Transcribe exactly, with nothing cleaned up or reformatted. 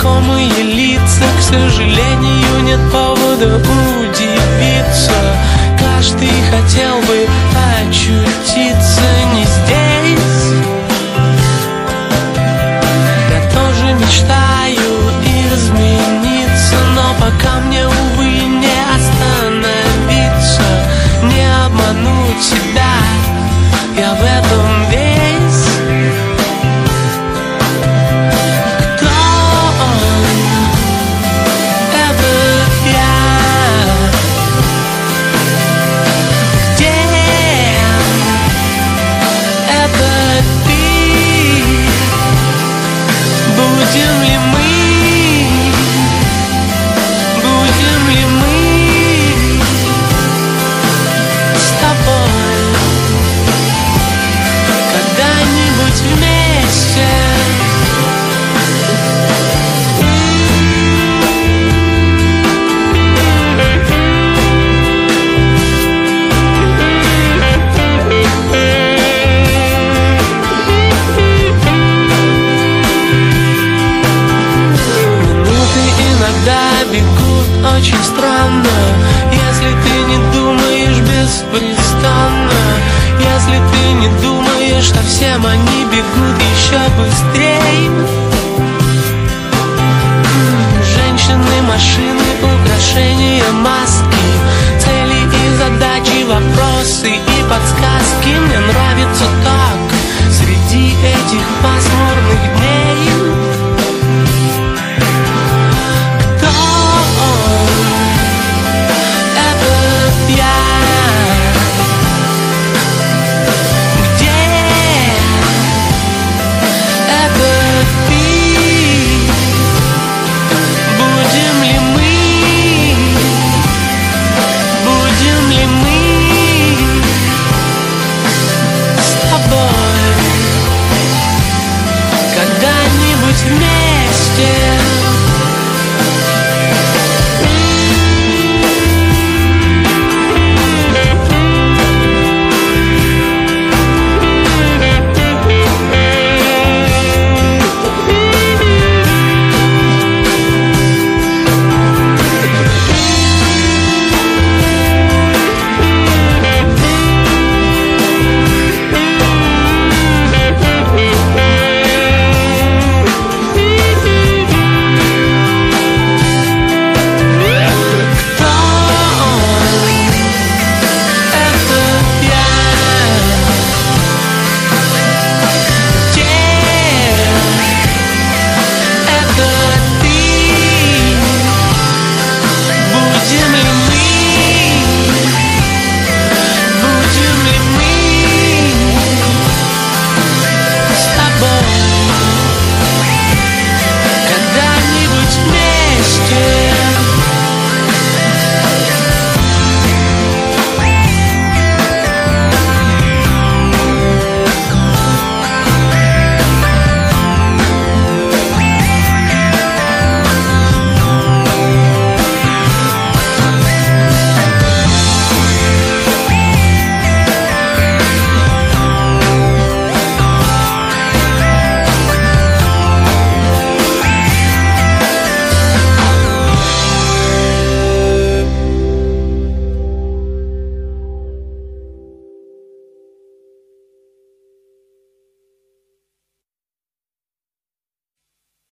знакомые лица. К сожалению, нет повода удивиться. Каждый хотел бы очутиться не здесь. Я тоже мечтаю измениться, но пока мне, увы, не остановиться, не обмануть себя, я в этом весь. Будем ли мы, будем ли мы с тобой когда-нибудь вместе? Иногда бегут очень странно, если ты не думаешь беспрестанно, если ты не думаешь, что всем они бегут еще быстрее. Женщины, машины, украшения, маски, цели и задачи, вопросы и подсказки. Мне нравится так среди этих масок